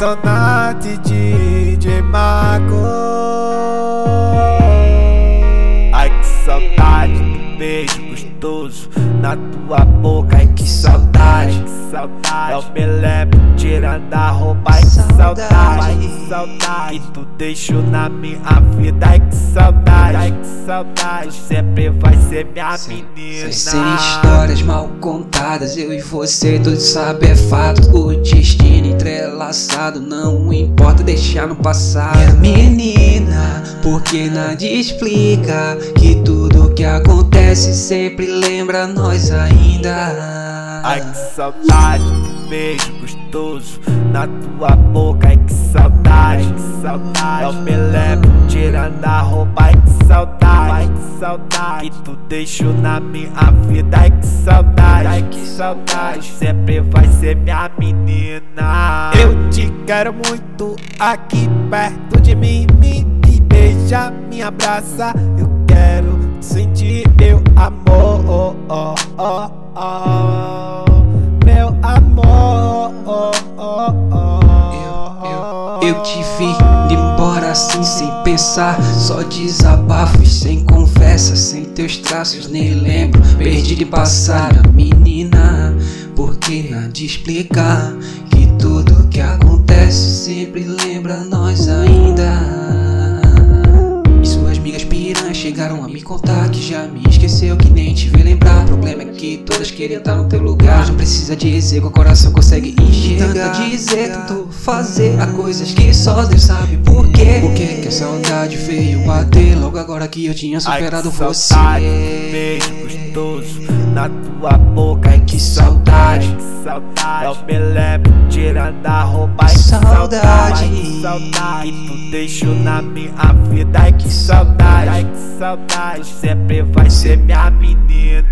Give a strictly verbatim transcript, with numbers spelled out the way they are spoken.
Sonate D J Marco. Ai que saudade do beijo gostoso na tua boca. Ai que saudade, que saudade. Eu me lembro tirando a roupa. Ai que saudade, ai que saudade que tu deixou na minha vida. Ai que saudade, ai que saudade. Sempre vai ser minha menina. Sem histórias mal contadas, eu e você todos sabem é fato. O destino entrelaçado, não importa deixar no passado. Minha menina, porque nada explica que tudo que acontece sempre lembra nós ainda. Ai que saudade do beijo gostoso na tua boca. Ai que saudade, que saudade. Eu me lembro tirando a roupa. Ai que saudade, ai que saudade que tu deixou na minha vida. Ai que saudade, ai que saudade. Sempre vai ser minha menina. Eu te quero muito aqui perto de mim. Me, me beija, me abraça. Eu quero sentir meu amor, oh, oh, oh, oh. Meu amor, oh, oh, oh. Eu, eu, eu te vi indo embora assim sem pensar, só desabafo e sem conversa, sem teus traços nem lembro, perdi de passar a menina, porque nada explicar que tudo que acontece sempre lembra nós ainda. E suas amigas piranhas chegaram a me contar que já me esqueceu, que nem te vê lembrar. O problema é que todas querem estar no teu lugar, mas não precisa dizer que o coração consegue enxergar. Tanta dizer, tanto fazer, há coisas que só Deus sabe por quê. Por que que a saudade veio bater logo agora que eu tinha superado ai, que você? Saudade, beijo gostoso na tua boca. Ai que saudade, que saudade. Eu me lembro tirando a roupa. Ai que saudade, que saudade que tu deixou na minha vida. Ai que saudade, ai que saudade. Sempre vai ser minha menina.